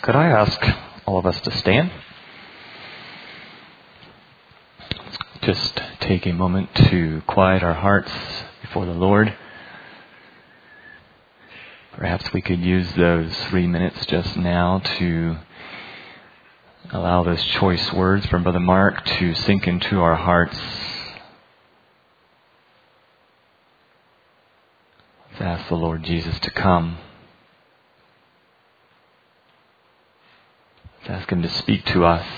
Could I ask all of us to stand? Let's just take a moment to quiet our hearts before the Lord. Perhaps we could use those 3 minutes just now to allow those choice words from Brother Mark to sink into our hearts. Let's ask the Lord Jesus to come. Let's ask Him to speak to us.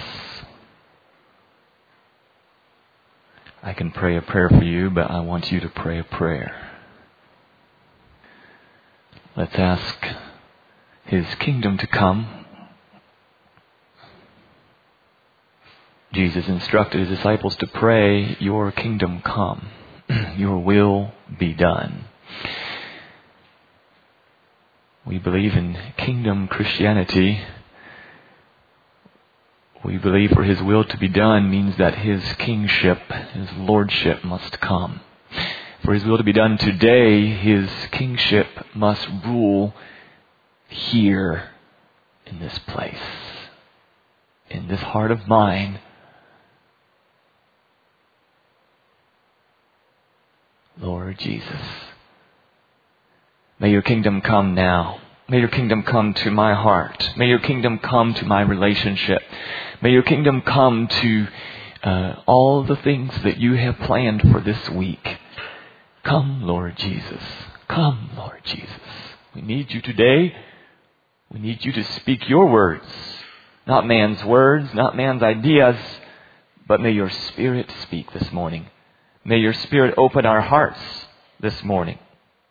I can pray a prayer for you, but I want you to pray a prayer. Let's ask His kingdom to come. Jesus instructed His disciples to pray, "Your kingdom come, your will be done." We believe in kingdom Christianity. We believe for His will to be done means that His kingship, His lordship must come. For His will to be done today, His kingship must rule here in this place, in this heart of mine. Lord Jesus, may your kingdom come now. May your kingdom come to my heart. May your kingdom come to my relationship. May your kingdom come to all the things that you have planned for this week. Come, Lord Jesus. Come, Lord Jesus. We need you today. We need you to speak your words. Not man's words, not man's ideas, but may your Spirit speak this morning. May your Spirit open our hearts this morning.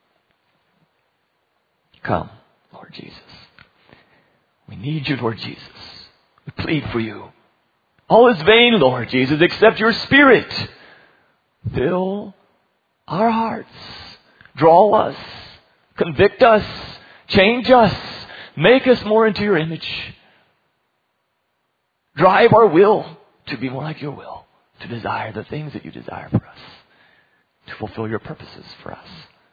Come, Lord Jesus. We need you, Lord Jesus. We plead for you. All is vain, Lord Jesus, except your Spirit. Fill our hearts. Draw us. Convict us. Change us. Make us more into your image. Drive our will to be more like your will. To desire the things that you desire for us. To fulfill your purposes for us.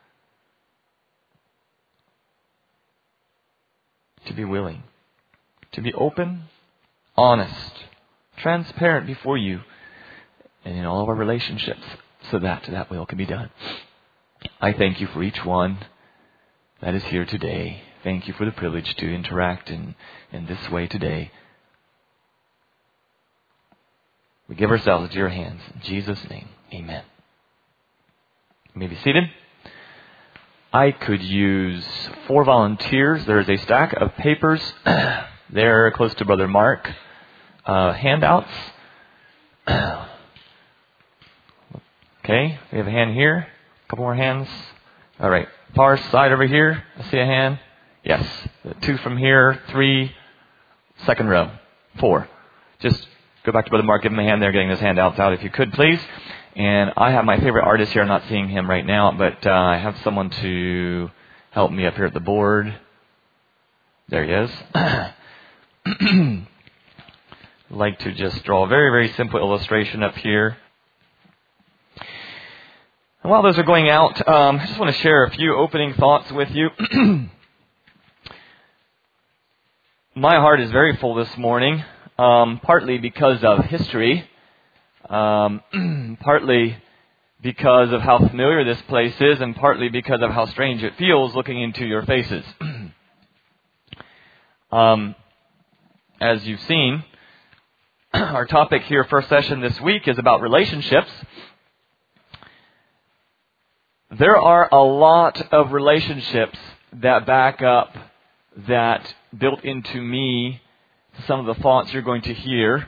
To be willing. To be open, honest, transparent before you. And in all of our relationships. So that will can be done. I thank you for each one that is here today. Thank you for the privilege to interact in this way today. We give ourselves into your hands. In Jesus' name, amen. You may be seated. I could use 4 volunteers. There is a stack of papers there close to Brother Mark. Handouts. Okay, we have a hand here. A couple more hands. All right, far side over here. I see a hand. Yes, 2 from here. 3, second row. 4. Just go back to Brother Mark. Give him a hand there, getting his handouts out, if you could, please. And I have my favorite artist here. I'm not seeing him right now, but I have someone to help me up here at the board. There he is. I'd like to just draw a very, very simple illustration up here. And while those are going out, I just want to share a few opening thoughts with you. My heart is very full this morning, partly because of history. Partly because of how familiar this place is, and partly because of how strange it feels looking into your faces. As you've seen, our topic here, first session this week, is about relationships. There are a lot of relationships that back up, that built into me some of the thoughts you're going to hear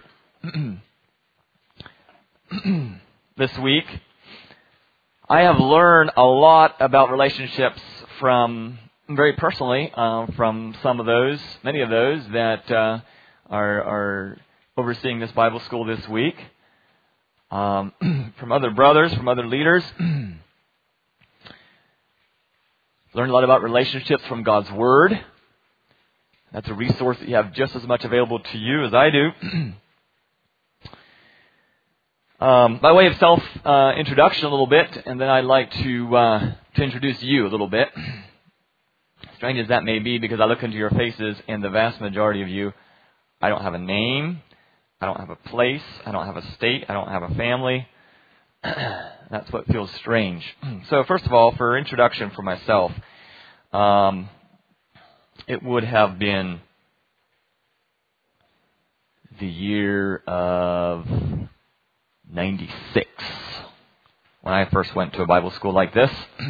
this week. I have learned a lot about relationships very personally, from many of those that are overseeing this Bible school this week, from other brothers, from other leaders. Learned a lot about relationships from God's Word. That's a resource that you have just as much available to you as I do. By way of self-introduction a little bit, and then I'd like to introduce you a little bit. Strange as that may be, because I look into your faces and the vast majority of you, I don't have a name, I don't have a place, I don't have a state, I don't have a family. That's what feels strange. So first of all, for introduction for myself, it would have been the year of 96 when I first went to a Bible school like this.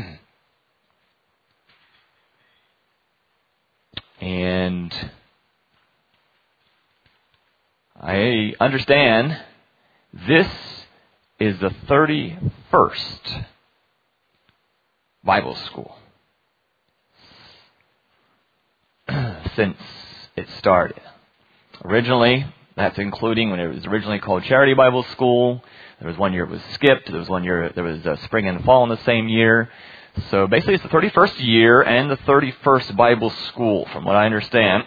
And I understand this is the 31st Bible school since it started. Originally, that's including when it was originally called Charity Bible School. There was one year it was skipped. There was one year there was spring and fall in the same year. So basically it's the 31st year and the 31st Bible school, from what I understand.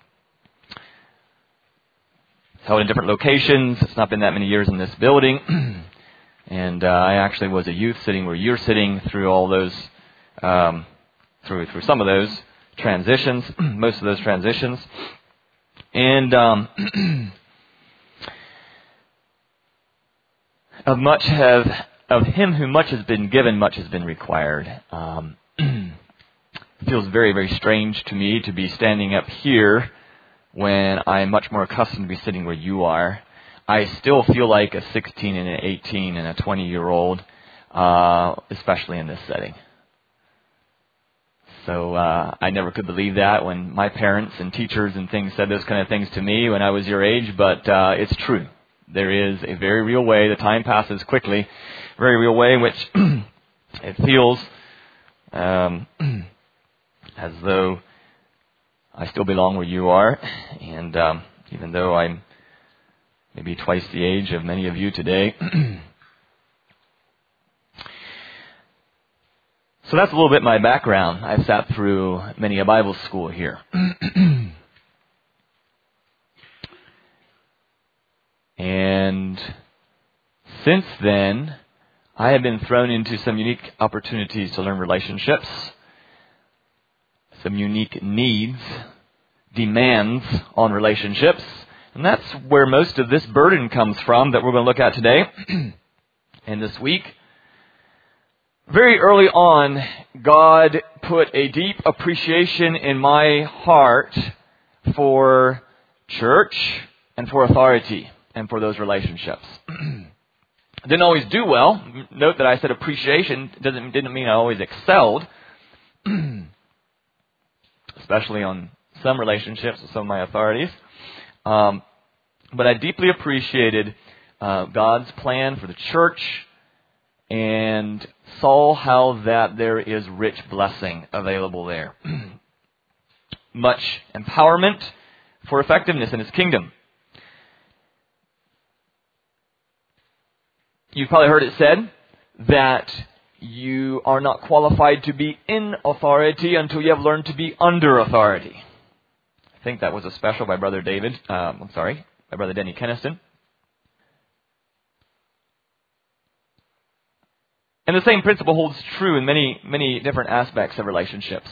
It's held in different locations. It's not been that many years in this building. And I actually was a youth sitting where you're sitting through all those, through some of those transitions, most of those transitions. And of him who much has been given, much has been required. It feels very, very strange to me to be standing up here when I'm much more accustomed to be sitting where you are. I still feel like a 16 and an 18 and a 20-year-old, especially in this setting. So I never could believe that when my parents and teachers and things said those kind of things to me when I was your age, but it's true. There is a very real way. The time passes quickly. Very real way in which it feels as though I still belong where you are. And even though I'm maybe twice the age of many of you today. So that's a little bit my background. I've sat through many a Bible school here. And since then, I have been thrown into some unique opportunities to learn relationships, some unique needs, demands on relationships. And that's where most of this burden comes from that we're going to look at today and this week. Very early on, God put a deep appreciation in my heart for church and for authority and for those relationships. Didn't always do well. Note that I said appreciation didn't mean I always excelled, especially on some relationships with some of my authorities. But I deeply appreciated God's plan for the church and saw how that there is rich blessing available there. Much empowerment for effectiveness in His kingdom. You've probably heard it said that you are not qualified to be in authority until you have learned to be under authority. I think that was a special by Brother Denny Keniston. And the same principle holds true in many, many different aspects of relationships.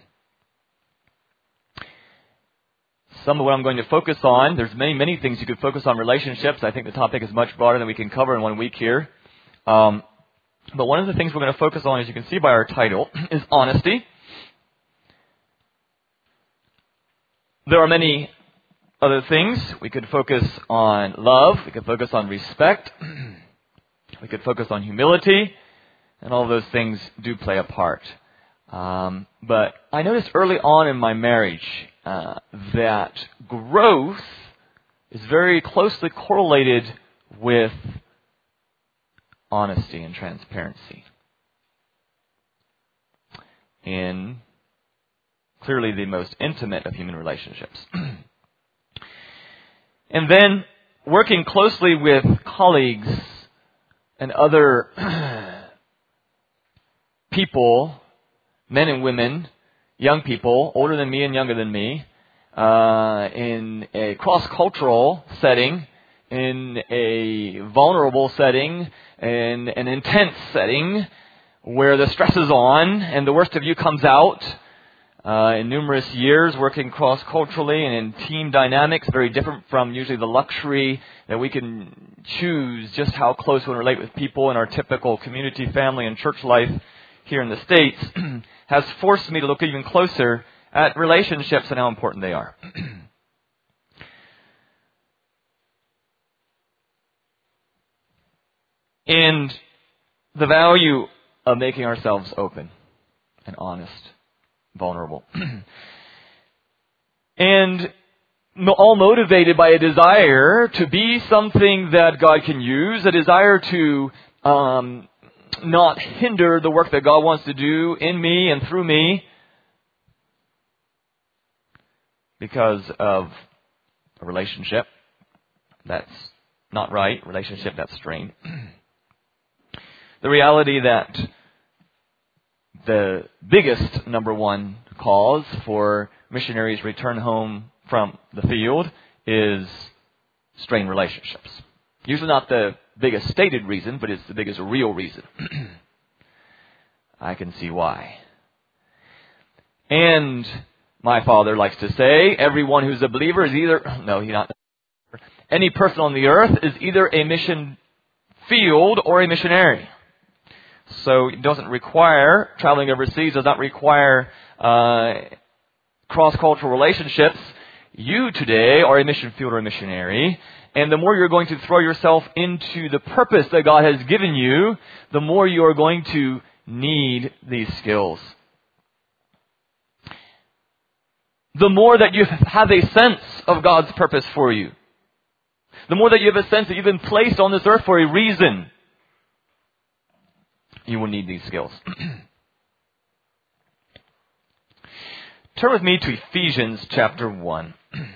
Some of what I'm going to focus on, there's many, many things you could focus on relationships. I think the topic is much broader than we can cover in 1 week here. But one of the things we're going to focus on, as you can see by our title, is honesty. There are many other things. We could focus on love. We could focus on respect. We could focus on humility. And all those things do play a part. But I noticed early on in my marriage that growth is very closely correlated with honesty and transparency in clearly the most intimate of human relationships. And then working closely with colleagues and other people, men and women, young people, older than me and younger than me, in a cross-cultural setting, in a vulnerable setting, in an intense setting, where the stress is on and the worst of you comes out, in numerous years working cross-culturally and in team dynamics, very different from usually the luxury that we can choose just how close we relate with people in our typical community, family, and church life here in the States, has forced me to look even closer at relationships and how important they are. And the value of making ourselves open and honest, vulnerable. And all motivated by a desire to be something that God can use, a desire to not hinder the work that God wants to do in me and through me because of a relationship that's not right, relationship that's strained. The reality that the biggest number one cause for missionaries return home from the field is strained relationships. Usually not the biggest stated reason, but it's the biggest real reason. I can see why. And my father likes to say, everyone who's a believer is either, no, he's not. Any person on the earth is either a mission field or a missionary. So it doesn't require, traveling overseas does not require cross-cultural relationships. You today are a mission field or a missionary. And the more you're going to throw yourself into the purpose that God has given you, the more you are going to need these skills. The more that you have a sense of God's purpose for you. The more that you have a sense that you've been placed on this earth for a reason. You will need these skills. Turn with me to Ephesians chapter 1.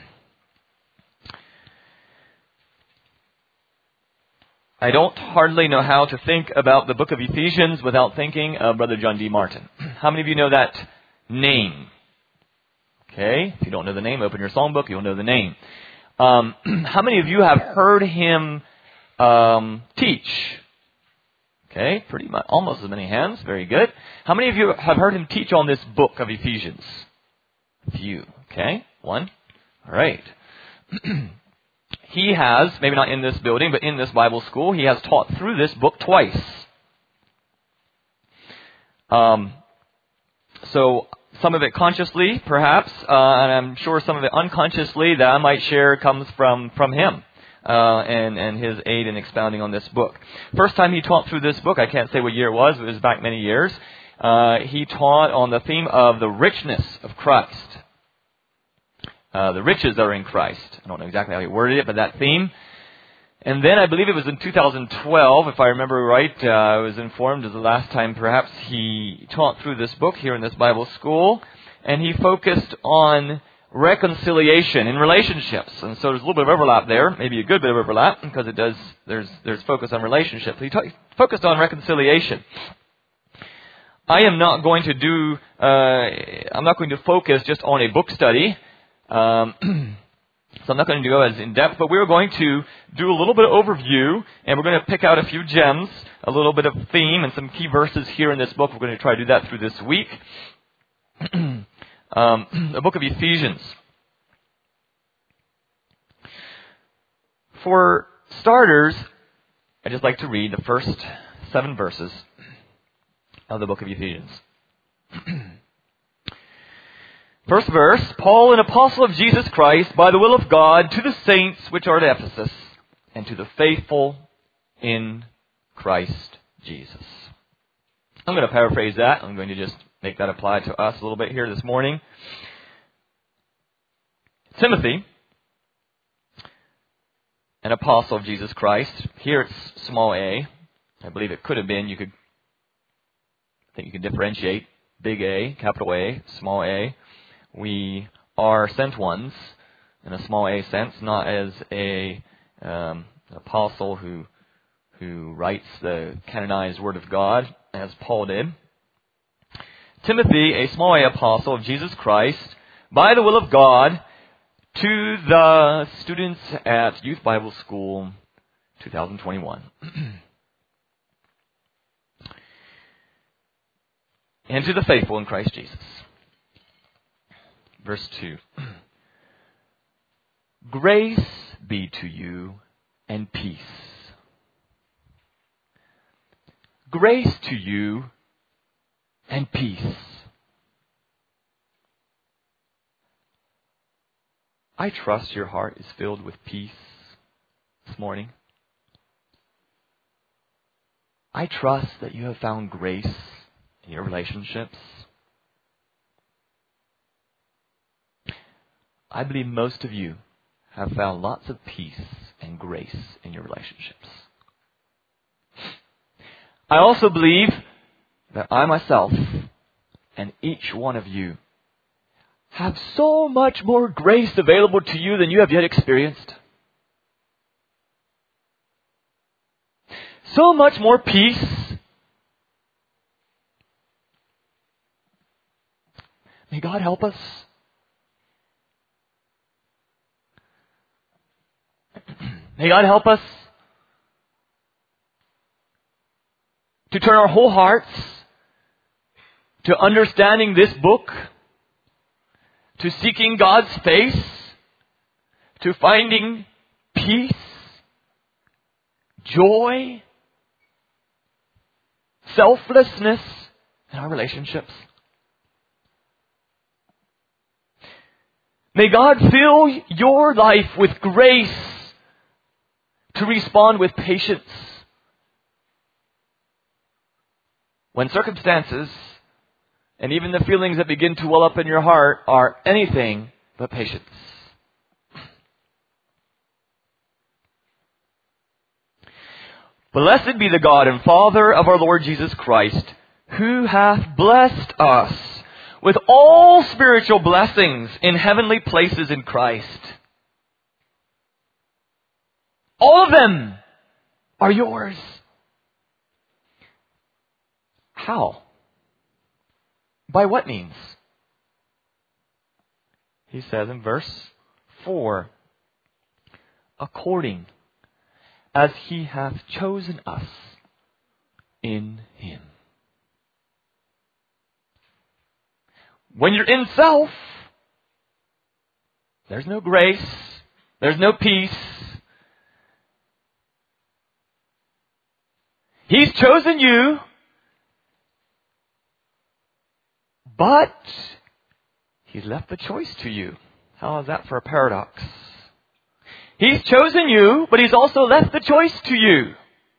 I don't hardly know how to think about the book of Ephesians without thinking of Brother John D. Martin. How many of you know that name? Okay, if you don't know the name, open your songbook, you'll know the name. How many of you have heard him teach? Okay, pretty much, almost as many hands. Very good. How many of you have heard him teach on this book of Ephesians? A few. Okay, one. All right. He has, maybe not in this building, but in this Bible school, he has taught through this book twice. So some of it consciously, perhaps, and I'm sure some of it unconsciously that I might share comes from him. And his aid in expounding on this book. First time he taught through this book, I can't say what year it was back many years. He taught on the theme of the richness of Christ. The riches are in Christ. I don't know exactly how he worded it, but that theme. And then I believe it was in 2012, if I remember right, I was informed as the last time perhaps he taught through this book here in this Bible school. And he focused on reconciliation in relationships. And so there's a little bit of overlap there, maybe a good bit of overlap, because it does, there's focus on relationships. He focused on reconciliation. I am not going to do, I'm not going to focus just on a book study. So I'm not going to go as in depth, but we're going to do a little bit of overview, and we're going to pick out a few gems, a little bit of theme, and some key verses here in this book. We're going to try to do that through this week. The book of Ephesians. For starters, I'd just like to read the first 7 verses of the book of Ephesians. First verse, Paul, an apostle of Jesus Christ, by the will of God, to the saints which are at Ephesus, and to the faithful in Christ Jesus. I'm going to paraphrase that. I'm going to just make that apply to us a little bit here this morning. Timothy, an apostle of Jesus Christ. Here it's small a. I believe it could have been, I think you could differentiate big A, capital A, small a. We are sent ones in a small a sense, not as a apostle who writes the canonized Word of God, as Paul did. Timothy, a small a apostle of Jesus Christ, by the will of God, to the students at Youth Bible School 2021. And to the faithful in Christ Jesus. verse 2. Grace be to you and peace. Grace to you and peace. I trust your heart is filled with peace this morning. I trust that you have found grace in your relationships. I believe most of you have found lots of peace and grace in your relationships. I also believe that I myself and each one of you have so much more grace available to you than you have yet experienced. So much more peace. May God help us. May God help us to turn our whole hearts to understanding this book, to seeking God's face, to finding peace, joy, selflessness in our relationships. May God fill your life with grace to respond with patience when circumstances and even the feelings that begin to well up in your heart are anything but patience. Blessed be the God and Father of our Lord Jesus Christ, who hath blessed us with all spiritual blessings in heavenly places in Christ. All of them are yours. How? By what means? He says in verse 4, according as He hath chosen us in Him. When you're in self, there's no grace, there's no peace. He's chosen you, but He's left the choice to you. How is that for a paradox? He's chosen you, but He's also left the choice to you.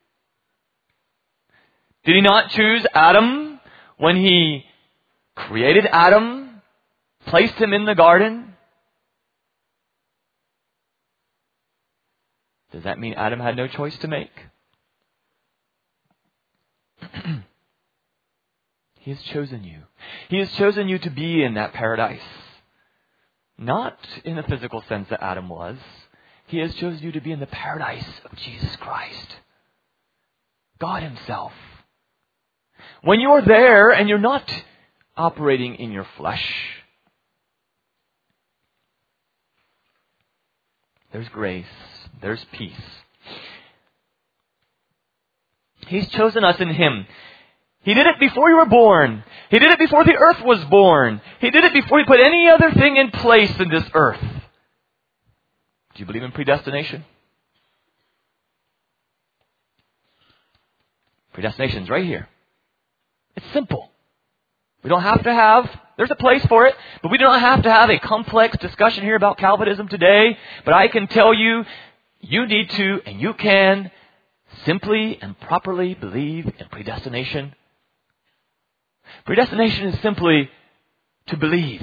Did He not choose Adam when He created Adam, placed him in the garden? Does that mean Adam had no choice to make? He has chosen you. He has chosen you to be in that paradise. Not in the physical sense that Adam was. He has chosen you to be in the paradise of Jesus Christ. God Himself. When you are there and you're not operating in your flesh, there's grace, there's peace. He's chosen us in Him. He did it before you were born. He did it before the earth was born. He did it before He put any other thing in place in this earth. Do you believe in predestination? Predestination's right here. It's simple. We don't have to have, there's a place for it, but we do not have to have a complex discussion here about Calvinism today. But I can tell you, you need to and you can simply and properly believe in predestination. Predestination is simply to believe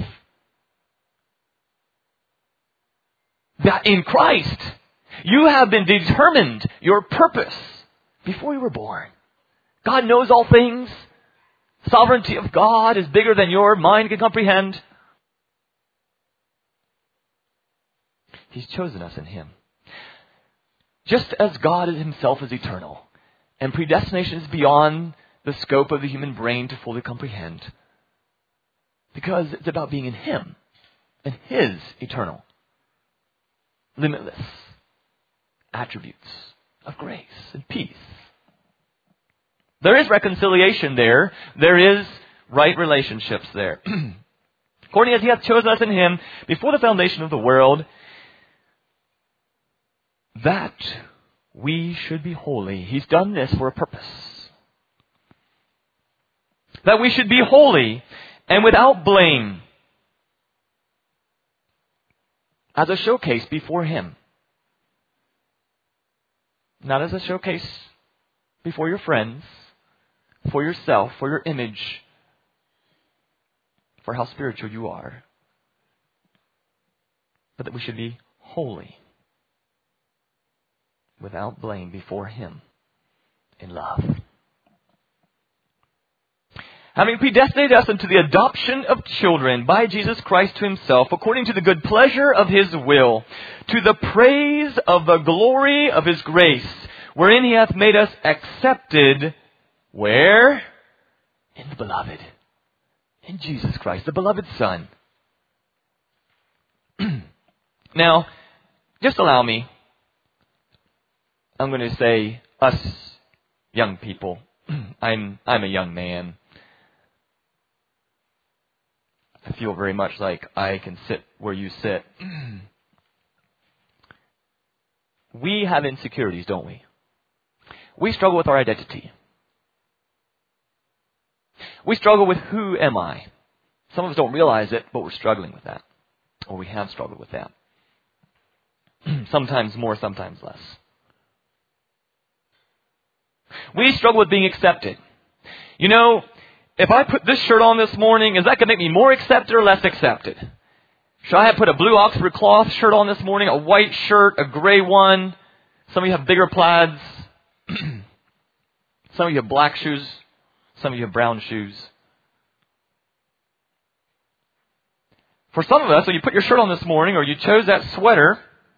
that in Christ you have been determined your purpose before you were born. God knows all things. Sovereignty of God is bigger than your mind can comprehend. He's chosen us in Him. Just as God Himself is eternal, and predestination is beyond the scope of the human brain to fully comprehend, because it's about being in Him and His eternal, limitless attributes of grace and peace. There is reconciliation there. There is right relationships there. According as He hath chosen us in Him before the foundation of the world, that we should be holy. He's done this for a purpose. That we should be holy and without blame, as a showcase before Him. Not as a showcase before your friends, for yourself, for your image, for how spiritual you are. But that we should be holy, without blame before Him in love. Having predestinated us unto the adoption of children by Jesus Christ to Himself, according to the good pleasure of His will, to the praise of the glory of His grace, wherein He hath made us accepted, where? In the Beloved. In Jesus Christ, the Beloved Son. Now, just allow me. I'm going to say, us young people. I'm a young man. I feel very much like I can sit where you sit. We have insecurities, don't we? We struggle with our identity. We struggle with who am I? Some of us don't realize it, but we're struggling with that. Or we have struggled with that. Sometimes more, sometimes less. We struggle with being accepted. You know, if I put this shirt on this morning, is that going to make me more accepted or less accepted? Should I have put a blue Oxford cloth shirt on this morning, a white shirt, a gray one? Some of you have bigger plaids. Some of you have black shoes. Some of you have brown shoes. For some of us, when you put your shirt on this morning or you chose that sweater,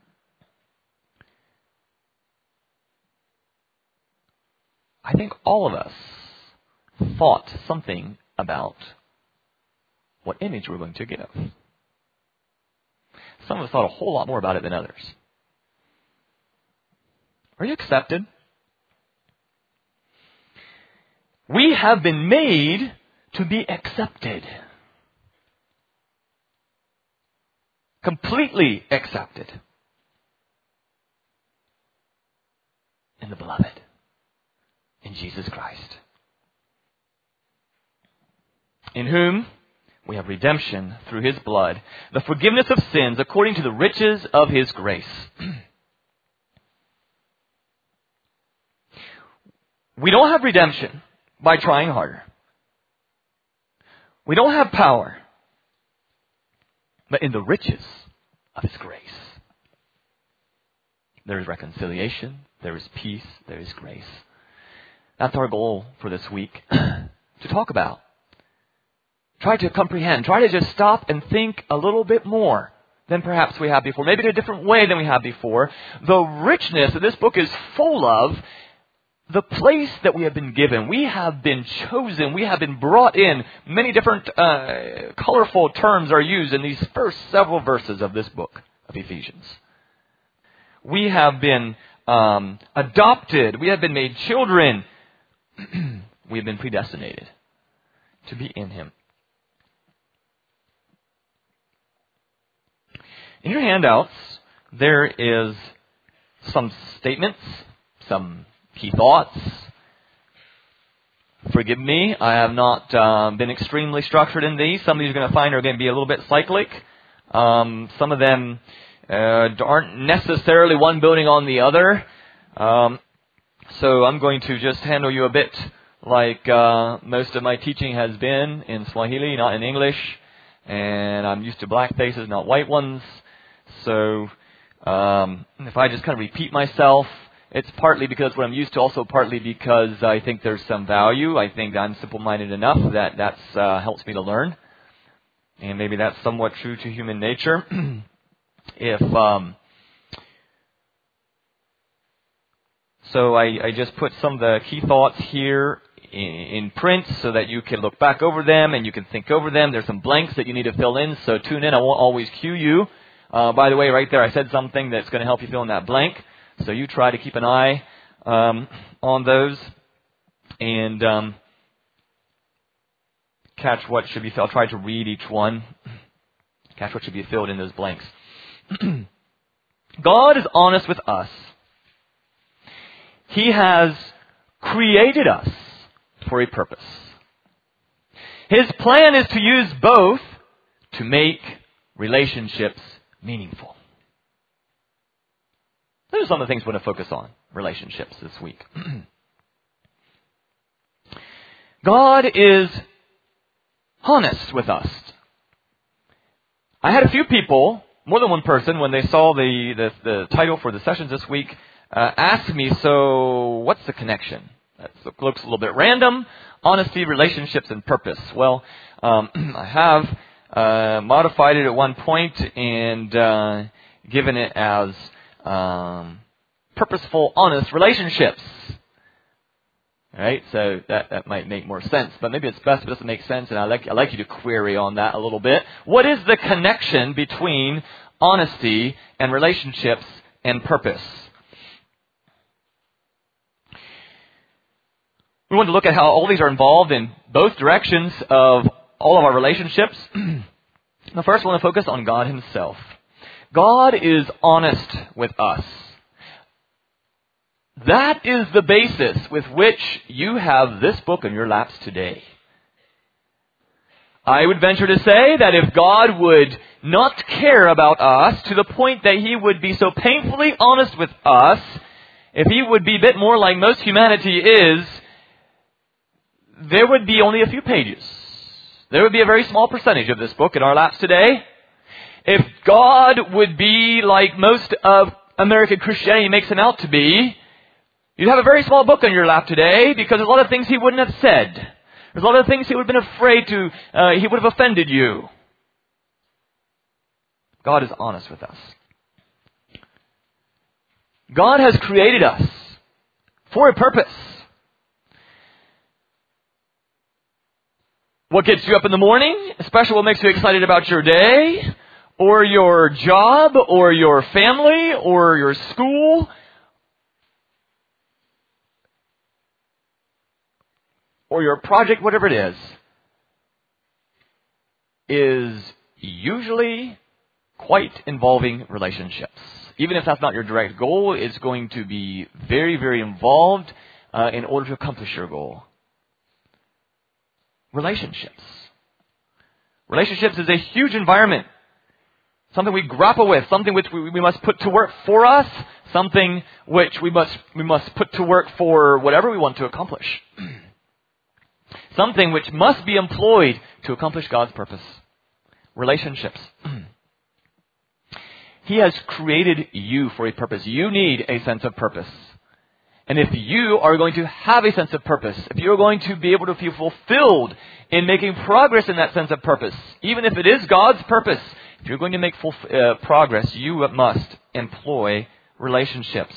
I think all of us thought something about what image we're going to give. Some of us thought a whole lot more about it than others. Are you accepted? We have been made to be accepted. Completely accepted. In the Beloved. In Jesus Christ. In whom we have redemption through His blood, the forgiveness of sins according to the riches of His grace. We don't have redemption by trying harder. We don't have power, but in the riches of His grace. There is reconciliation, there is peace, there is grace. That's our goal for this week, to talk about. Try to comprehend. Try to just stop and think a little bit more than perhaps we have before. Maybe in a different way than we have before. The richness that this book is full of, the place that we have been given. We have been chosen. We have been brought in. Many different colorful terms are used in these first several verses of this book of Ephesians. We have been adopted. We have been made children. We have been predestinated to be in Him. In your handouts, there is some statements, some key thoughts. Forgive me, I have not been extremely structured in these. Some of these you're going to find are going to be a little bit cyclic. Some of them aren't necessarily one building on the other. So I'm going to just handle you a bit like most of my teaching has been in Swahili, not in English. And I'm used to black faces, not white ones. So if I just kind of repeat myself, it's partly because what I'm used to, also partly because I think there's some value. I think I'm simple-minded enough that that's helps me to learn. And maybe that's somewhat true to human nature. So I just put some of the key thoughts here in print so that you can look back over them and you can think over them. There's some blanks that you need to fill in, so tune in. I won't always cue you. By the way, right there I said something that's going to help you fill in that blank. So you try to keep an eye on those and catch what should be filled. I'll try to read each one Catch what should be filled in those blanks. God is honest with us. He has created us for a purpose. His plan is to use both to make relationships meaningful. Those are some of the things we're going to focus on, relationships this week. God is honest with us. I had a few people, more than one person, when they saw the title for the sessions this week, ask me, so what's the connection? That looks a little bit random. Honesty, relationships, and purpose. Well, I have modified it at one point and given it as purposeful, honest relationships. Right? So that might make more sense. But maybe it's best if it doesn't make sense, and I'd like you to query on that a little bit. What is the connection between honesty and relationships and purpose? We want to look at how all these are involved in both directions of all of our relationships. The first, I want to focus on God Himself. God is honest with us. That is the basis with which you have this book in your laps today. I would venture to say that if God would not care about us to the point that He would be so painfully honest with us, if He would be a bit more like most humanity is, there would be only a few pages. There would be a very small percentage of this book in our laps today. If God would be like most of American Christianity makes Him out to be, you'd have a very small book on your lap today because there's a lot of things He wouldn't have said. There's a lot of things He would have been afraid to, He would have offended you. God is honest with us. God has created us for a purpose. What gets you up in the morning, especially what makes you excited about your day, or your job, or your family, or your school, or your project, whatever it is usually quite involving relationships. Even if that's not your direct goal, it's going to be very, very involved in order to accomplish your goal. Relationships. Relationships is a huge environment. Something we grapple with, something which we must put to work for us, something which we must put to work for whatever we want to accomplish. Something which must be employed to accomplish God's purpose. Relationships. He has created you for a purpose. You need a sense of purpose. And if you are going to have a sense of purpose, if you're going to be able to feel fulfilled in making progress in that sense of purpose, even if it is God's purpose, if you're going to make full progress, you must employ relationships.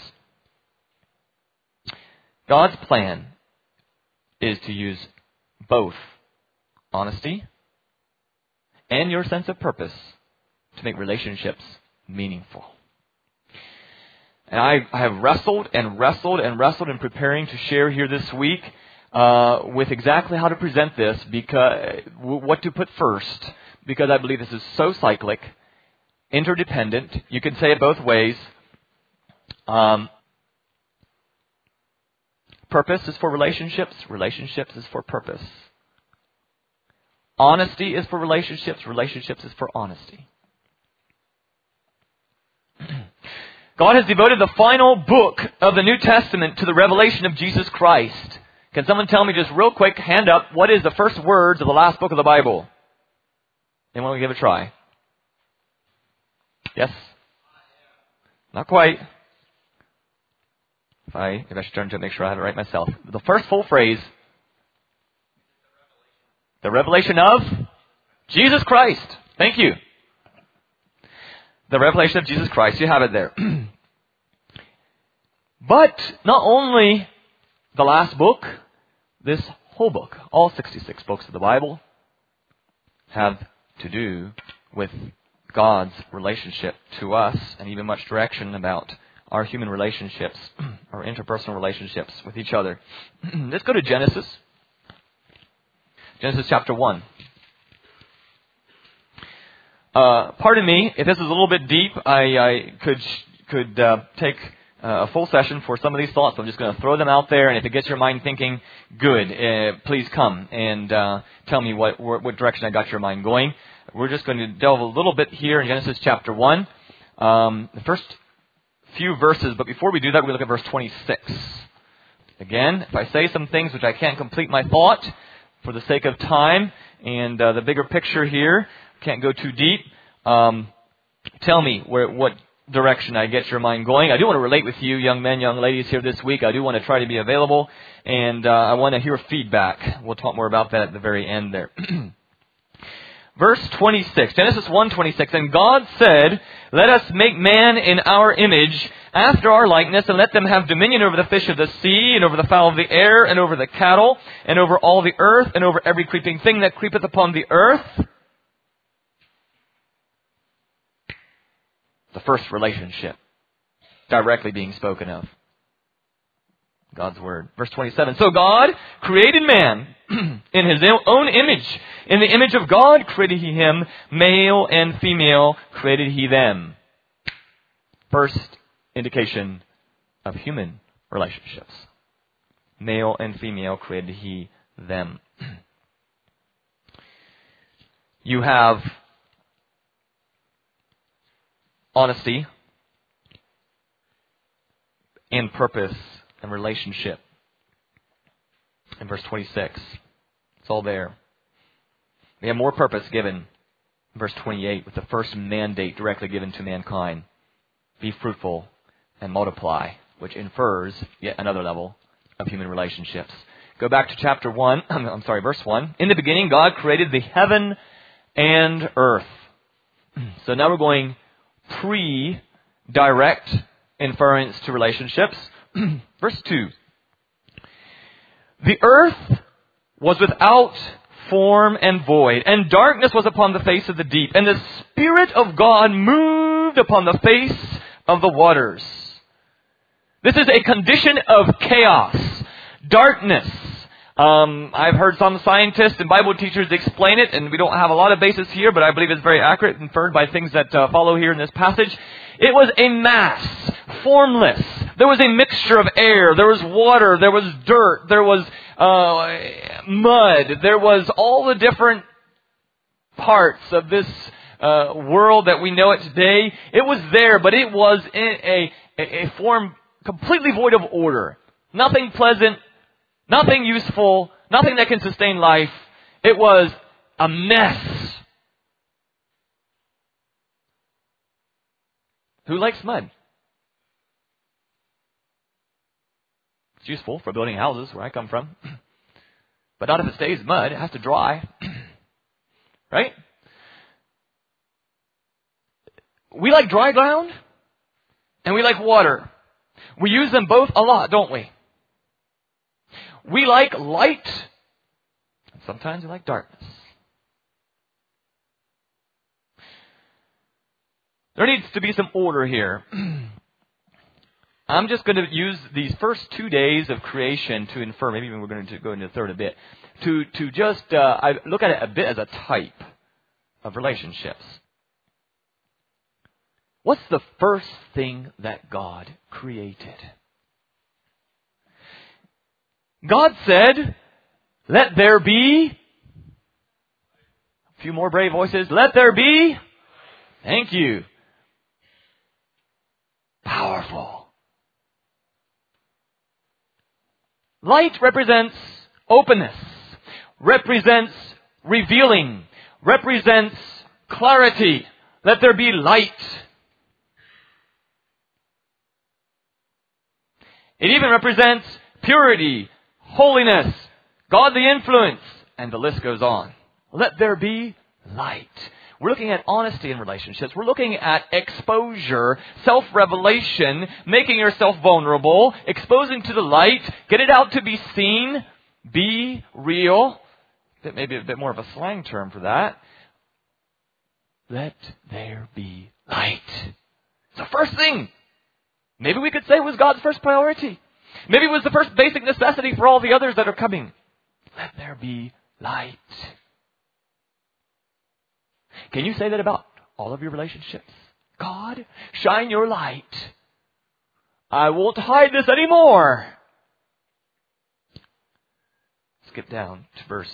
God's plan is to use both honesty and your sense of purpose to make relationships meaningful. And I have wrestled and wrestled and wrestled in preparing to share here this week with exactly how to present this, because what to put first, because I believe this is so cyclic, interdependent. You can say it both ways. Purpose is for relationships. Relationships is for purpose. Honesty is for relationships. Relationships is for honesty. God has devoted the final book of the New Testament to the revelation of Jesus Christ. Can someone tell me just real quick, hand up, what is the first words of the last book of the Bible? Anyone want to give it a try? Yes? Not quite. Maybe I should turn to it, make sure I have it right myself. The first full phrase. The revelation of Jesus Christ. Thank you. The revelation of Jesus Christ. You have it there. But not only the last book, this whole book, all 66 books of the Bible, have to do with God's relationship to us, and even much direction about our human relationships, our interpersonal relationships with each other. Let's go to Genesis. Genesis chapter 1. pardon me, if this is a little bit deep, I could take a full session for some of these thoughts. I'm just going to throw them out there, and if it gets your mind thinking, good, please come and tell me what direction I got your mind going. We're just going to delve a little bit here in Genesis chapter 1. The first few verses, but before we do that, we look at verse 26. Again, if I say some things which I can't complete my thought for the sake of time and the bigger picture here, can't go too deep, tell me what direction I get your mind going. I do want to relate with you, young men, young ladies here this week. I do want to try to be available, and I want to hear feedback. We'll talk more about that at the very end there. Verse 26, Genesis 1:26, and God said, let us make man in our image, after our likeness, and let them have dominion over the fish of the sea, and over the fowl of the air, and over the cattle, and over all the earth, and over every creeping thing that creepeth upon the earth. The first relationship directly being spoken of. God's Word. Verse 27. So God created man in His own image. In the image of God created He him. Male and female created He them. First indication of human relationships. Male and female created He them. You have honesty and purpose and relationship. In verse 26. It's all there. We have more purpose given in verse 28 with the first mandate directly given to mankind. Be fruitful and multiply, which infers yet another level of human relationships. Go back to chapter 1, verse 1. In the beginning, God created the heaven and earth. So now we're going pre-direct inference to relationships. Verse 2. The earth was without form and void, and darkness was upon the face of the deep, and the Spirit of God moved upon the face of the waters. This is a condition of chaos, darkness. I've heard some scientists and Bible teachers explain it, and we don't have a lot of basis here, but I believe it's very accurate, inferred by things that follow here in this passage. It was a mass, formless. There was a mixture of air. There was water. There was dirt. There was mud. There was all the different parts of this world that we know it today. It was there, but it was in a form completely void of order. Nothing pleasant. Nothing useful, nothing that can sustain life. It was a mess. Who likes mud? It's useful for building houses where I come from. But not if it stays mud. It has to dry. Right? We like dry ground and we like water. We use them both a lot, don't we? We like light, and sometimes we like darkness. There needs to be some order here. I'm just going to use these first 2 days of creation to infer, maybe even we're going to go into the third a bit, to just I look at it a bit as a type of relationships. What's the first thing that God created? God said, let there be, a few more brave voices, let there be, thank you, powerful. Light represents openness, represents revealing, represents clarity. Let there be light. It even represents purity, holiness, godly influence, and the list goes on. Let there be light. We're looking at honesty in relationships. We're looking at exposure, self-revelation, making yourself vulnerable, exposing to the light, get it out to be seen, be real. That may be a bit more of a slang term for that. Let there be light. It's the first thing. Maybe we could say it was God's first priority. Maybe it was the first basic necessity for all the others that are coming. Let there be light. Can you say that about All of your relationships. God, shine your light. I won't hide this anymore. Skip down to verse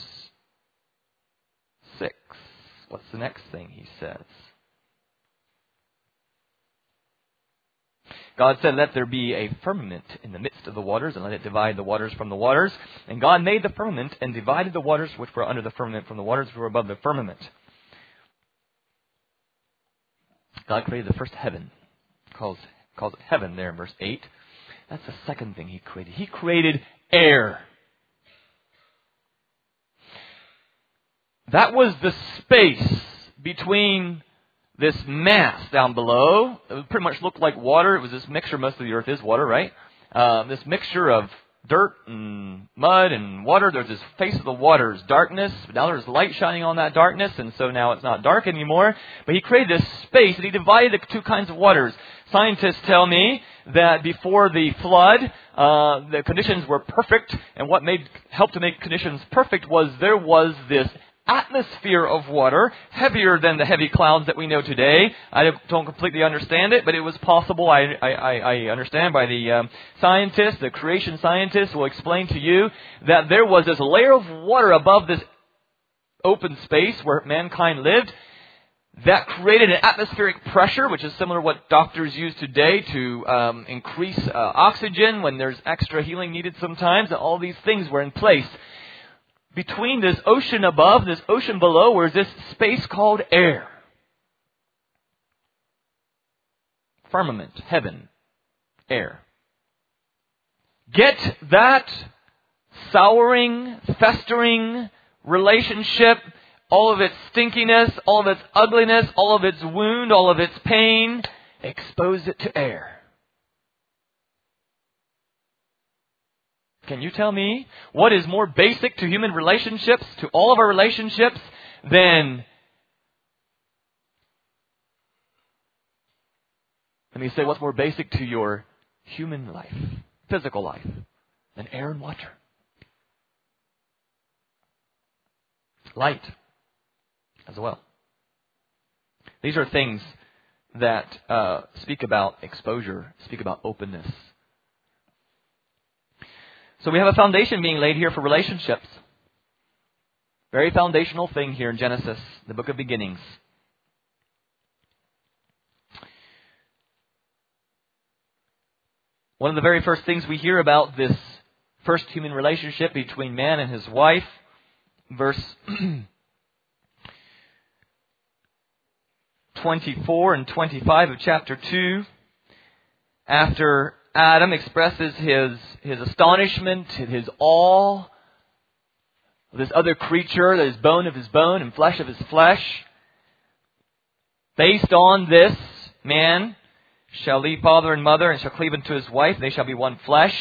6. What's the next thing he says? God said, let there be a firmament in the midst of the waters, and let it divide the waters from the waters. And God made the firmament and divided the waters which were under the firmament from the waters which were above the firmament. God created the first heaven. Calls it heaven there in verse 8. That's the second thing He created. He created air. That was the space between this mass down below. It pretty much looked like water. It was this mixture. Most of the earth is water, right? This mixture of dirt and mud and water. There's this face of the waters, darkness. But now there's light shining on that darkness, and so now it's not dark anymore. But He created this space, and He divided the two kinds of waters. Scientists tell me that before the flood, the conditions were perfect, and what helped to make conditions perfect was there was this atmosphere of water, heavier than the heavy clouds that we know today. I don't completely understand it, but it was possible. I understand by the scientists, the creation scientists will explain to you that there was this layer of water above this open space where mankind lived that created an atmospheric pressure, which is similar to what doctors use today to increase oxygen when there's extra healing needed sometimes. And all these things were in place. Between this ocean above and this ocean below was this space called air. Firmament, heaven, air. Get that souring, festering relationship, all of its stinkiness, all of its ugliness, all of its wound, all of its pain, expose it to air. Can you tell me what is more basic to human relationships, to all of our relationships, than... Let me say, what's more basic to your human life, physical life, than air and water? Light as well. These are things that speak about exposure, speak about openness. So we have a foundation being laid here for relationships. Very foundational thing here in Genesis, the book of beginnings. One of the very first things we hear about this first human relationship between man and his wife, verse 24 and 25 of chapter 2, after Adam expresses his astonishment, his awe of this other creature that is bone of his bone and flesh of his flesh. Based on this, man shall leave father and mother and shall cleave unto his wife. They shall be one flesh.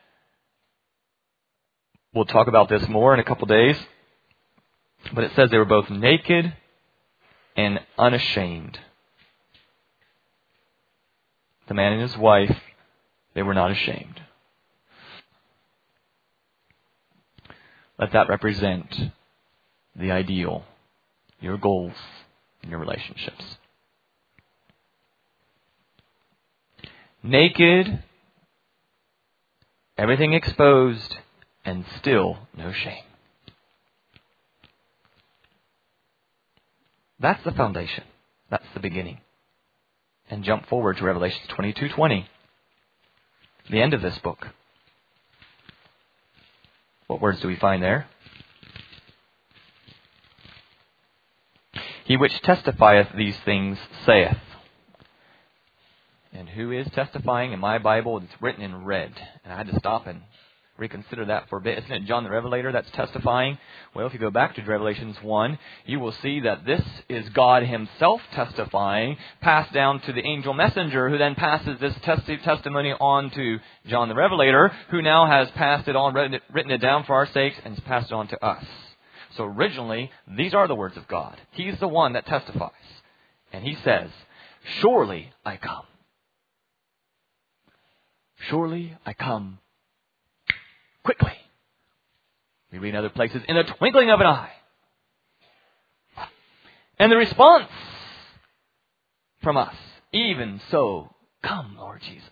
We'll talk about this more in a couple days. But it says they were both naked and unashamed. The man and his wife, they were not ashamed. Let that represent the ideal, your goals, and your relationships. Naked, everything exposed, and still no shame. That's the foundation. That's the beginning. And jump forward to Revelation 22:20. The end of this book. What words do we find there? He which testifieth these things saith. And who is testifying? In my Bible, it's written in red. And I had to stop and reconsider that for a bit. Isn't it John the Revelator that's testifying? Well, if you go back to Revelations 1, you will see that this is God Himself testifying, passed down to the angel messenger, who then passes this testimony on to John the Revelator, who now has passed it on, written it down for our sakes, and has passed it on to us. So originally, these are the words of God. He's the one that testifies. And He says, surely I come. Surely I come quickly. We read in other places, in a twinkling of an eye. And the response from us. Even so, come, Lord Jesus.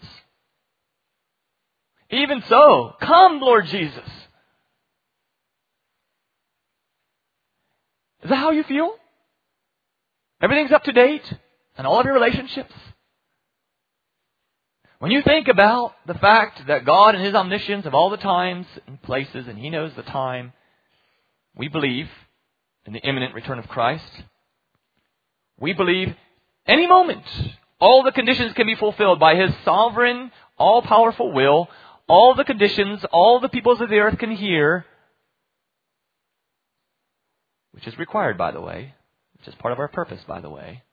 Even so, come, Lord Jesus. Is that how you feel? Everything's up to date in all of your relationships? When you think about the fact that God and His omniscience of all the times and places, and He knows the time, we believe in the imminent return of Christ. We believe any moment all the conditions can be fulfilled by His sovereign, all-powerful will. All the conditions, all the peoples of the earth can hear, which is required, by the way, which is part of our purpose, by the way.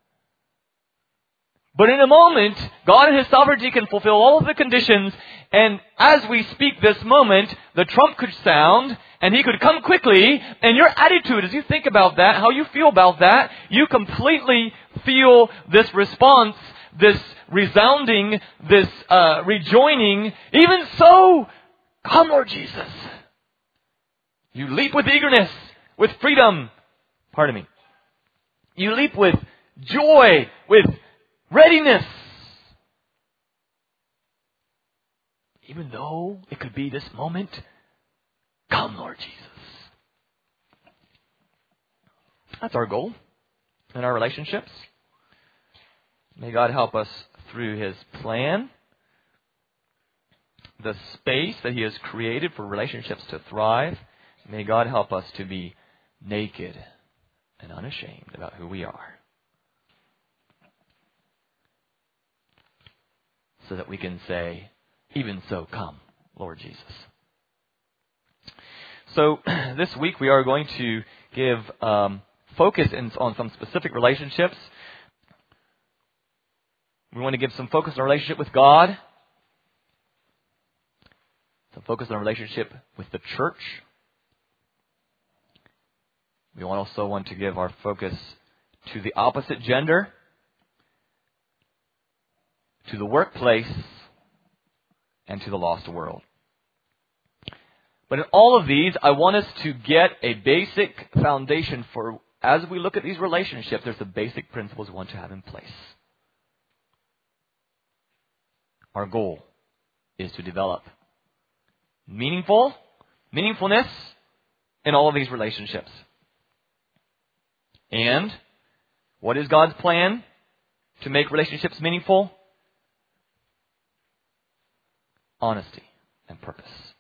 But in a moment, God in His sovereignty can fulfill all of the conditions, and as we speak this moment, the trump could sound, and He could come quickly, and your attitude, as you think about that, how you feel about that, you completely feel this response, this resounding, this rejoining. Even so, come, Lord Jesus. You leap with eagerness, with freedom. Pardon me. You leap with joy, with readiness. Even though it could be this moment, come, Lord Jesus. That's our goal in our relationships. May God help us through His plan, the space that He has created for relationships to thrive. May God help us to be naked and unashamed about who we are, so that we can say, even so, come, Lord Jesus. So this week we are going to give focus on some specific relationships. We want to give some focus on our relationship with God, some focus on our relationship with the church. We also want to give our focus to the opposite gender, to the workplace, and to the lost world. But in all of these, I want us to get a basic foundation for, as we look at these relationships, there's the basic principles we want to have in place. Our goal is to develop meaningfulness in all of these relationships. And what is God's plan to make relationships meaningful? Honesty and purpose.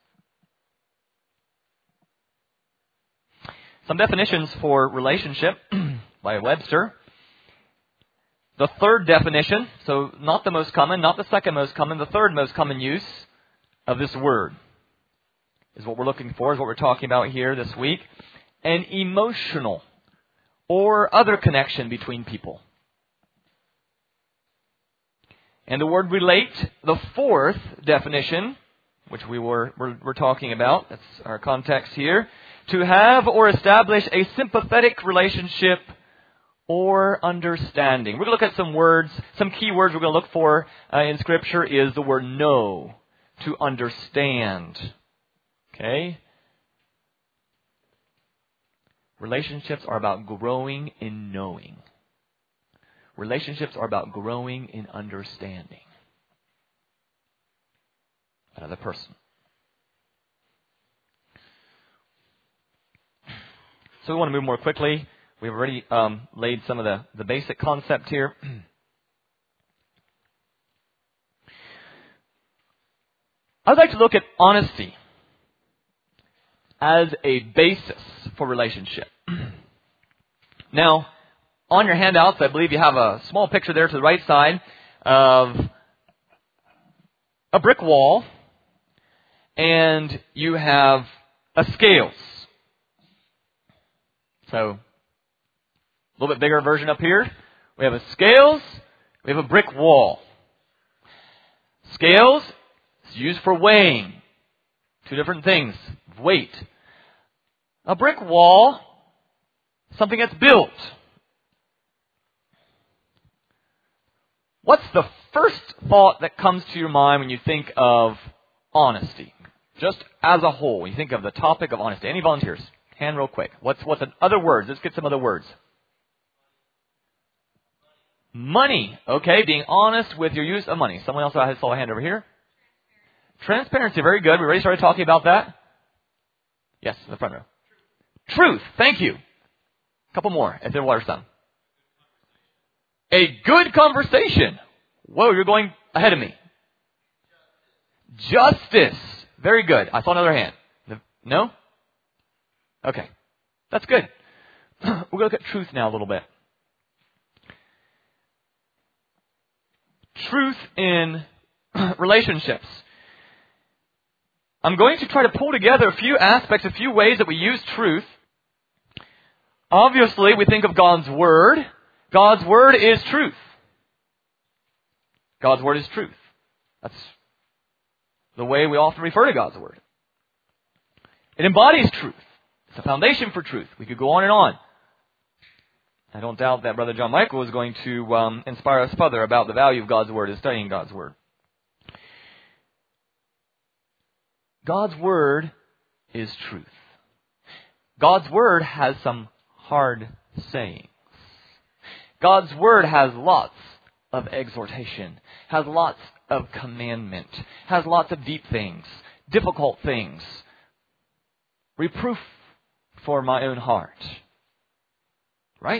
Some definitions for relationship by Webster. The third definition, so not the most common, not the second most common, the third most common use of this word is what we're looking for, is what we're talking about here this week. An emotional or other connection between people. And the word relate, the fourth definition, which we're talking about, that's our context here, to have or establish a sympathetic relationship or understanding. We're going to look at some words, some key words we're going to look for in Scripture is the word know, to understand. Okay? Relationships are about growing in knowing. Relationships are about growing in understanding another person. So we want to move more quickly. We've already laid some of the basic concept here. I'd like to look at honesty as a basis for relationship. Now, on your handouts, I believe you have a small picture there to the right side of a brick wall, and you have a scales. So, a little bit bigger version up here. We have a scales, we have a brick wall. Scales is used for weighing. Two different things. Weight. A brick wall, something that's built. What's the first thought that comes to your mind when you think of honesty? Just as a whole, when you think of the topic of honesty. Any volunteers? Hand real quick. What's other words? Let's get some other words. Money. Okay, being honest with your use of money. Someone else saw a hand over here. Transparency. Very good. We already started talking about that. Yes, in the front row. Truth. Thank you. A couple more at the water's done. A good conversation. Whoa, you're going ahead of me. Justice. Very good. I saw another hand. No? Okay. That's good. We're going to look at truth now a little bit. Truth in relationships. I'm going to try to pull together a few aspects, a few ways that we use truth. Obviously, we think of God's Word. God's Word is truth. God's Word is truth. That's the way we often refer to God's Word. It embodies truth. It's a foundation for truth. We could go on and on. I don't doubt that Brother John Michael is going to inspire us further about the value of God's Word and studying God's Word. God's Word is truth. God's Word has some hard sayings. God's Word has lots of exhortation, has lots of commandment, has lots of deep things, difficult things, reproof for my own heart. Right?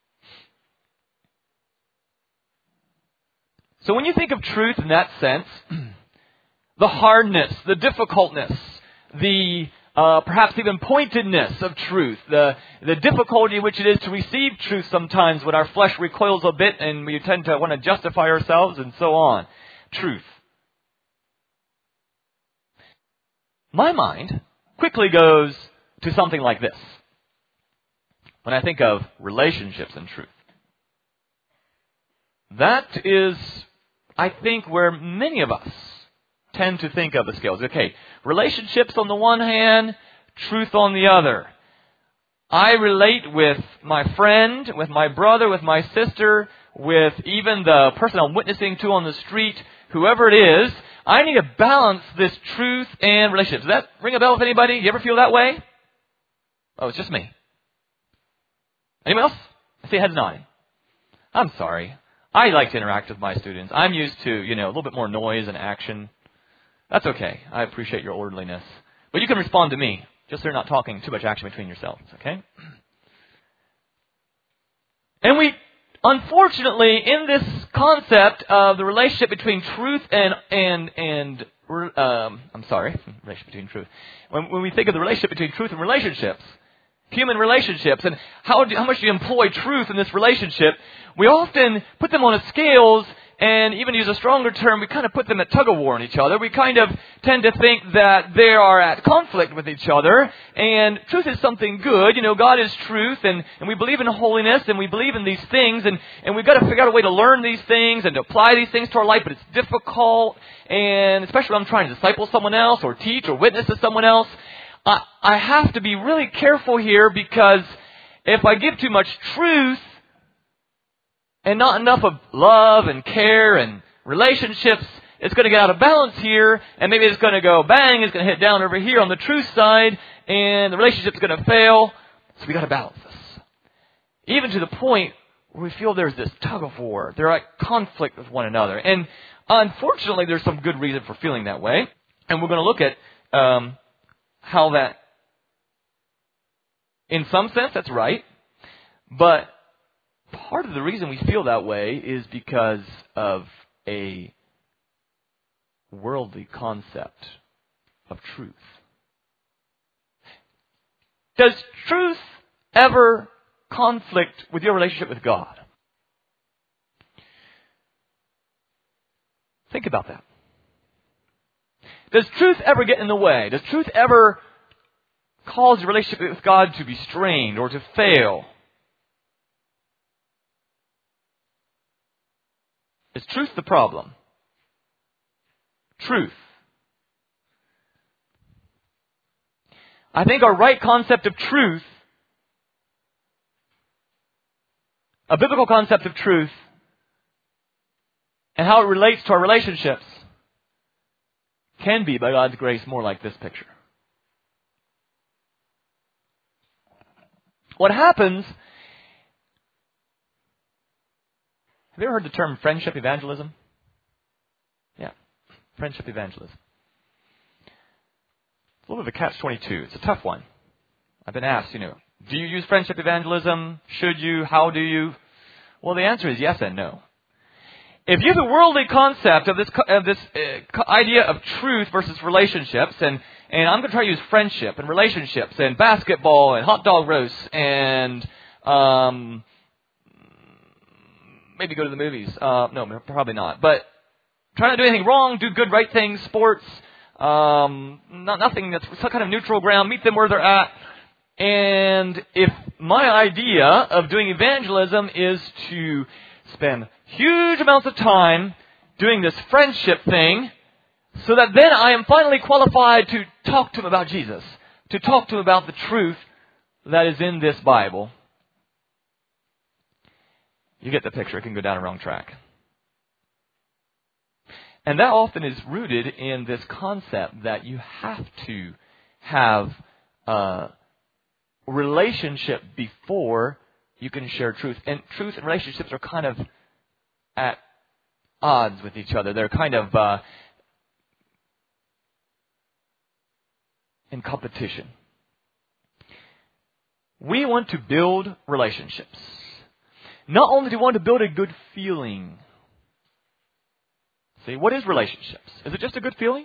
So when you think of truth in that sense, the hardness, the difficultness, the perhaps even pointedness of truth, the difficulty which it is to receive truth sometimes when our flesh recoils a bit and we tend to want to justify ourselves and so on. Truth. My mind quickly goes to something like this when I think of relationships and truth. That is, I think, where many of us tend to think of the scales. Okay, relationships on the one hand, truth on the other. I relate with my friend, with my brother, with my sister, with even the person I'm witnessing to on the street, whoever it is. I need to balance this truth and relationships. Does that ring a bell with anybody? You ever feel that way? Oh, it's just me. Anyone else? I see heads nodding. I'm sorry. I like to interact with my students. I'm used to, a little bit more noise and action. That's okay. I appreciate your orderliness. But you can respond to me, just so you're not talking too much action between yourselves, okay? And we, unfortunately, in this concept of the relationship between truth relationship between truth. When we think of the relationship between truth and relationships, human relationships, and how much do you employ truth in this relationship, we often put them on a scales, and even use a stronger term, we kind of put them at tug-of-war on each other. We kind of tend to think that they are at conflict with each other, and truth is something good. God is truth, and we believe in holiness, and we believe in these things, and we've got to figure out a way to learn these things and to apply these things to our life, but it's difficult, and especially when I'm trying to disciple someone else or teach or witness to someone else, I have to be really careful here, because if I give too much truth and not enough of love and care and relationships, it's going to get out of balance here, and maybe it's going to go bang, it's going to hit down over here on the truth side, and the relationship's going to fail. So we got to balance this. Even to the point where we feel there's this tug of war. They're at conflict with one another. And unfortunately, there's some good reason for feeling that way. And we're going to look at how that, in some sense, that's right. But part of the reason we feel that way is because of a worldly concept of truth. Does truth ever conflict with your relationship with God? Think about that. Does truth ever get in the way? Does truth ever cause your relationship with God to be strained or to fail? Is truth the problem? Truth. I think our right concept of truth, a biblical concept of truth, and how it relates to our relationships, can be, by God's grace, more like this picture. What happens, Have you ever heard the term friendship evangelism? Yeah, friendship evangelism. It's a little bit of a catch-22. It's a tough one. I've been asked, do you use friendship evangelism? Should you? How do you? Well, the answer is yes and no. If you have a worldly concept of this idea of truth versus relationships, and I'm going to try to use friendship and relationships and basketball and hot dog roasts and maybe go to the movies. No, probably not. But try not to do anything wrong, do good, right things, sports, nothing that's some kind of neutral ground, meet them where they're at. And if my idea of doing evangelism is to spend huge amounts of time doing this friendship thing so that then I am finally qualified to talk to him about Jesus, to talk to him about the truth that is in this Bible, you get the picture. It can go down a wrong track. And that often is rooted in this concept that you have to have a relationship before you can share truth. And truth and relationships are kind of at odds with each other. They're kind of in competition. We want to build relationships. Not only do we want to build a good feeling. See, what is relationships? Is it just a good feeling?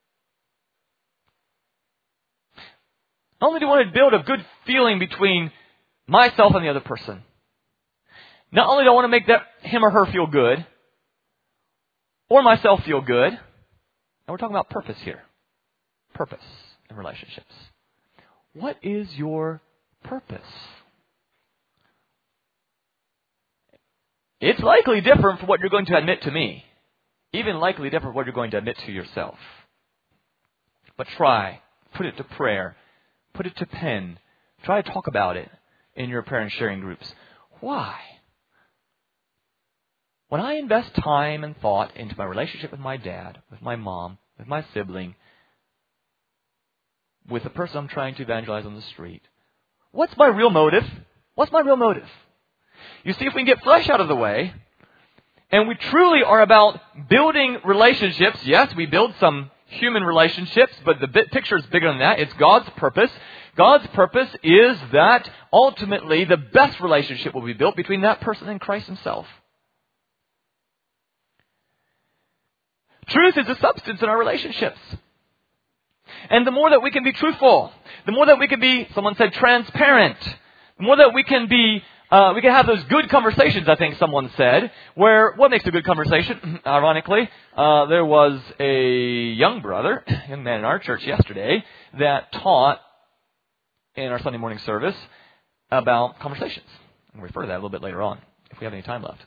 Not only do we want to build a good feeling between myself and the other person. Not only do I want to make him or her feel good, or myself feel good. And we're talking about purpose here. Purpose in relationships. What is your purpose? It's likely different from what you're going to admit to me. Even likely different from what you're going to admit to yourself. But try. Put it to prayer. Put it to pen. Try to talk about it in your parent sharing groups. Why? When I invest time and thought into my relationship with my dad, with my mom, with my sibling, with the person I'm trying to evangelize on the street, what's my real motive? What's my real motive? You see, if we can get flesh out of the way, and we truly are about building relationships, yes, we build some human relationships, but the picture is bigger than that. It's God's purpose. God's purpose is that ultimately the best relationship will be built between that person and Christ himself. Truth is a substance in our relationships. And the more that we can be truthful, the more that we can be, someone said, transparent, the more that we can be, we can have those good conversations, I think someone said, where, what makes a good conversation? Ironically, there was a young man in our church yesterday that taught in our Sunday morning service about conversations. And we'll refer to that a little bit later on, if we have any time left.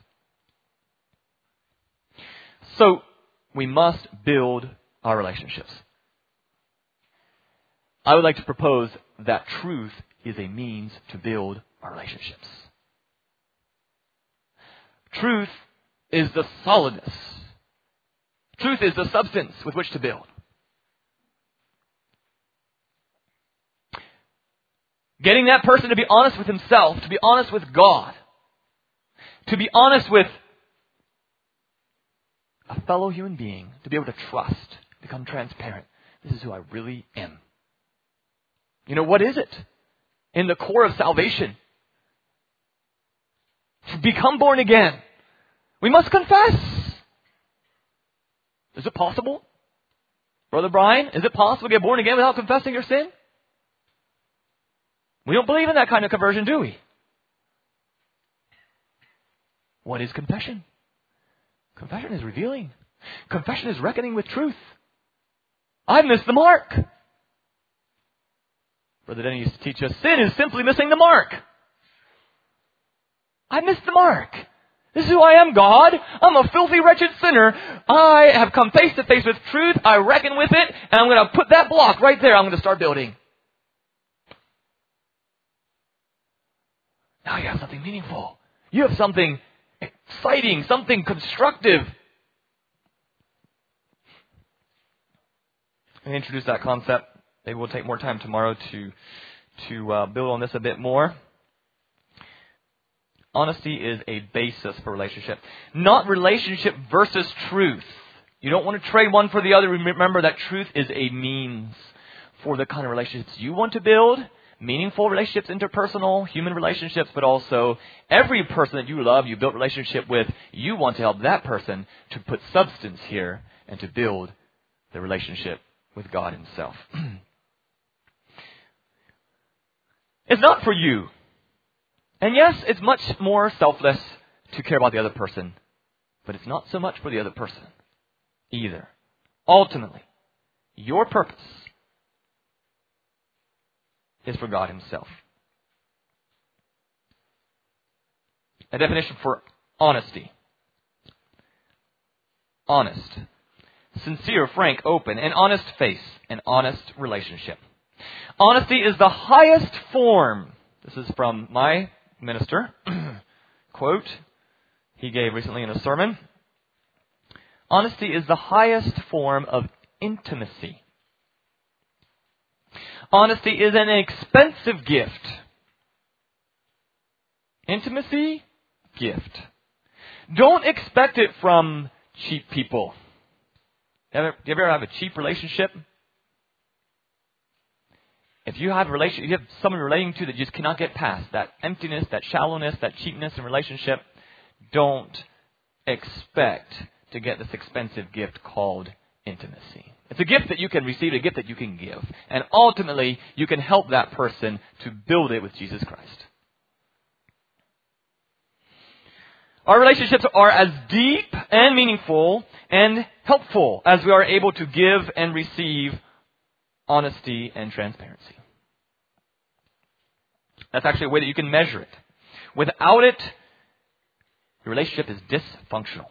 So, we must build our relationships. I would like to propose that truth is a means to build our relationships. Truth is the solidness. Truth is the substance with which to build. Getting that person to be honest with himself, to be honest with God, to be honest with a fellow human being, to be able to trust, become transparent. This is who I really am. What is it? In the core of salvation, to become born again, we must confess. Is it possible? Brother Brian, is it possible to get born again without confessing your sin? We don't believe in that kind of conversion, do we? What is confession? Confession is revealing. Confession is reckoning with truth. I've missed the mark. Brother Denny used to teach us, sin is simply missing the mark. I missed the mark. This is who I am, God. I'm a filthy, wretched sinner. I have come face to face with truth. I reckon with it. And I'm going to put that block right there. I'm going to start building. Now you have something meaningful. You have something exciting, something constructive. And introduce that concept. Maybe we'll take more time tomorrow to build on this a bit more. Honesty is a basis for relationship. Not relationship versus truth. You don't want to trade one for the other. Remember that truth is a means for the kind of relationships you want to build. Meaningful relationships, interpersonal, human relationships, but also every person that you love, you built relationship with, you want to help that person to put substance here and to build the relationship with God Himself. It's not for you. And yes, it's much more selfless to care about the other person, but it's not so much for the other person either. Ultimately, your purpose is for God Himself. A definition for honesty. Honest. Sincere, frank, open, an honest face, an honest relationship. Honesty is the highest form. This is from my minister. Quote he gave recently in a sermon. Honesty is the highest form of intimacy. Honesty is an expensive gift. Intimacy, gift. Don't expect it from cheap people. Do you ever have a cheap relationship? If you have you have someone relating to that you just cannot get past, that emptiness, that shallowness, that cheapness in relationship, don't expect to get this expensive gift called intimacy. It's a gift that you can receive, a gift that you can give. And ultimately, you can help that person to build it with Jesus Christ. Our relationships are as deep and meaningful and helpful as we are able to give and receive honesty and transparency. That's actually a way that you can measure it. Without it, your relationship is dysfunctional.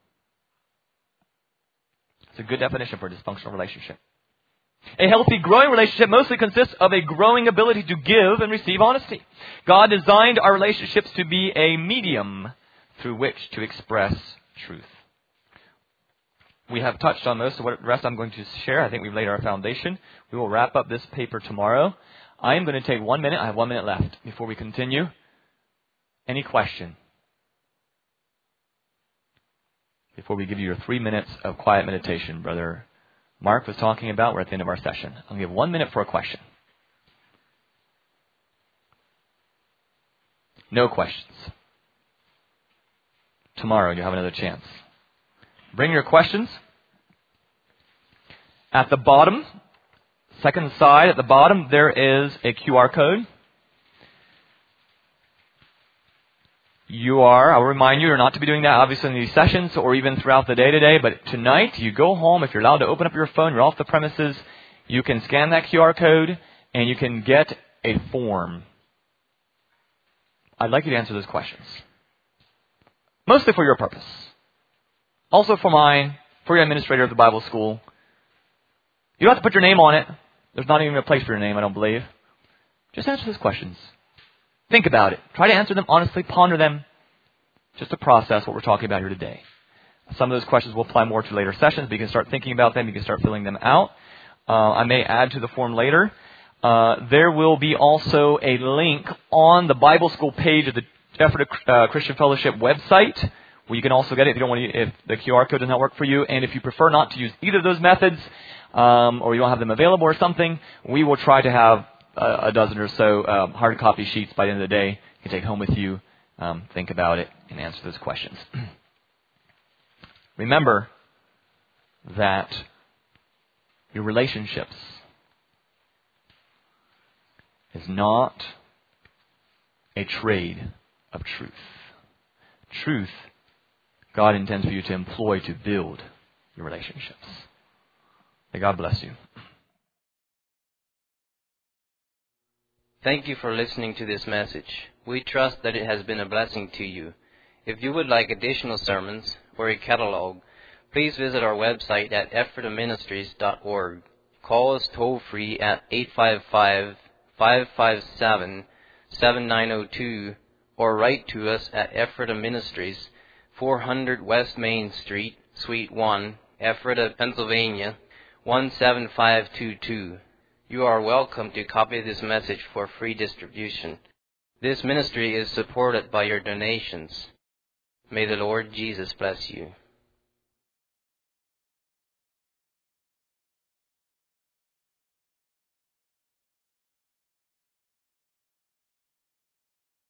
It's a good definition for a dysfunctional relationship. A healthy, growing relationship mostly consists of a growing ability to give and receive honesty. God designed our relationships to be a medium through which to express truth. We have touched on most of what the rest I'm going to share. I think we've laid our foundation. We will wrap up this paper tomorrow. I am going to take 1 minute. I have 1 minute left before we continue. Any question? Before we give you your 3 minutes of quiet meditation, Brother Mark was talking about, we're at the end of our session. I'll give 1 minute for a question. No questions. Tomorrow you have another chance. Bring your questions. At the bottom, second side at the bottom, there is a QR code. I'll remind you, you're not to be doing that obviously in these sessions or even throughout the day today, but tonight you go home, if you're allowed to open up your phone, you're off the premises, you can scan that QR code and you can get a form. I'd like you to answer those questions. Mostly for your purpose. Also for mine, for your administrator of the Bible school. You don't have to put your name on it. There's not even a place for your name, I don't believe. Just answer those questions. Think about it. Try to answer them honestly. Ponder them. Just to process what we're talking about here today. Some of those questions will apply more to later sessions, but you can start thinking about them. You can start filling them out. I may add to the form later. There will be also a link on the Bible school page of the Ephrata Christian Fellowship website, where you can also get it if the QR code does not work for you. And if you prefer not to use either of those methods, or you don't have them available or something, we will try to have a dozen or so hard copy sheets by the end of the day you can take home with you, think about it, and answer those questions. Remember that your relationships is not a trade of truth. Truth, God intends for you to employ to build your relationships. May God bless you. Thank you for listening to this message. We trust that it has been a blessing to you. If you would like additional sermons or a catalog, please visit our website at ephrataministries.org. Call us toll-free at 855-557-7902 or write to us at Ephrata Ministries, 400 West Main Street, Suite 1, Ephrata, Pennsylvania, 17522. You are welcome to copy this message for free distribution. This ministry is supported by your donations. May the Lord Jesus bless you.